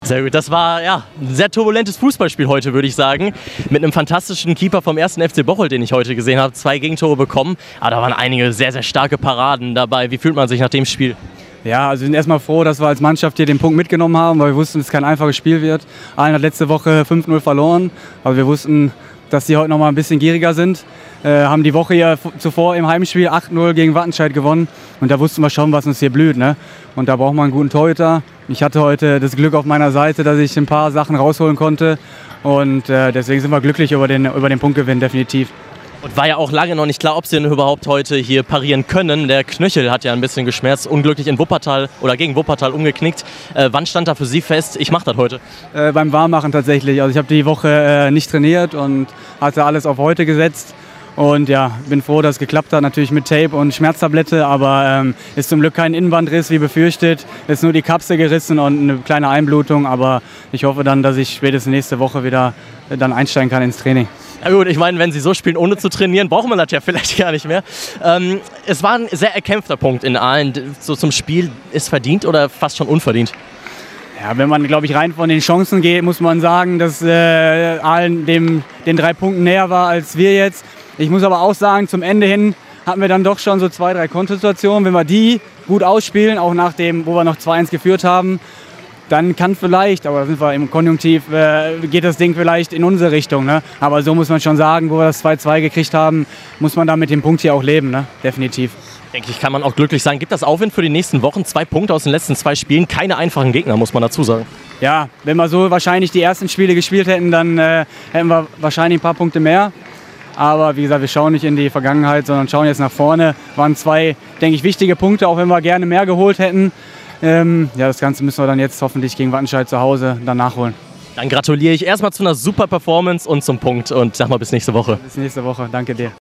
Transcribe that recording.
Sehr gut. Das war ja ein sehr turbulentes Fußballspiel heute, würde ich sagen. Mit einem fantastischen Keeper vom 1. FC Bocholt, den ich heute gesehen habe. 2 Gegentore bekommen. Aber da waren einige sehr, sehr starke Paraden dabei. Wie fühlt man sich nach dem Spiel? Ja, also wir sind erstmal froh, dass wir als Mannschaft hier den Punkt mitgenommen haben, weil wir wussten, dass es kein einfaches Spiel wird. Aalen hat letzte Woche 5-0 verloren, aber wir wussten, dass sie heute noch mal ein bisschen gieriger sind. Haben die Woche ja zuvor im Heimspiel 8-0 gegen Wattenscheid gewonnen und da wussten wir schon, was uns hier blüht, ne? Und da braucht man einen guten Torhüter. Ich hatte heute das Glück auf meiner Seite, dass ich ein paar Sachen rausholen konnte und deswegen sind wir glücklich über den Punktgewinn, definitiv. Und war ja auch lange noch nicht klar, ob sie denn überhaupt heute hier parieren können. Der Knöchel hat ja ein bisschen geschmerzt, unglücklich in Wuppertal oder gegen Wuppertal umgeknickt. Wann stand da für Sie fest, ich mache das heute? Beim Warmmachen tatsächlich. Also ich habe die Woche nicht trainiert und hatte alles auf heute gesetzt. Und ja, bin froh, dass es geklappt hat, natürlich mit Tape und Schmerztablette, aber ist zum Glück kein Innenbandriss wie befürchtet. Ist nur die Kapsel gerissen und eine kleine Einblutung, aber ich hoffe dann, dass ich spätestens nächste Woche wieder dann einsteigen kann ins Training. Ja gut, ich meine, wenn Sie so spielen, ohne zu trainieren, braucht man das ja vielleicht gar nicht mehr. Es war ein sehr erkämpfter Punkt in Aalen. So zum Spiel, ist verdient oder fast schon unverdient? Ja, wenn man, glaube ich, rein von den Chancen geht, muss man sagen, dass Aalen den 3 Punkten näher war als wir jetzt. Ich muss aber auch sagen, zum Ende hin hatten wir dann doch schon so 2, 3 Kontersituationen. Wenn wir die gut ausspielen, auch nach dem, wo wir noch 2-1 geführt haben, dann kann vielleicht, aber da sind wir im Konjunktiv, geht das Ding vielleicht in unsere Richtung. Ne? Aber so muss man schon sagen, wo wir das 2-2 gekriegt haben, muss man da mit dem Punkt hier auch leben, ne? Definitiv. Denke ich, kann man auch glücklich sein. Gibt das Aufwind für die nächsten Wochen? 2 Punkte aus den letzten 2 Spielen, keine einfachen Gegner, muss man dazu sagen. Ja, wenn wir so wahrscheinlich die ersten Spiele gespielt hätten, dann hätten wir wahrscheinlich ein paar Punkte mehr. Aber wie gesagt, wir schauen nicht in die Vergangenheit, sondern schauen jetzt nach vorne. Waren 2, denke ich, wichtige Punkte, auch wenn wir gerne mehr geholt hätten. Ja, das Ganze müssen wir dann jetzt hoffentlich gegen Wattenscheid zu Hause dann nachholen. Dann gratuliere ich erstmal zu einer super Performance und zum Punkt und sag mal bis nächste Woche. Bis nächste Woche, danke dir.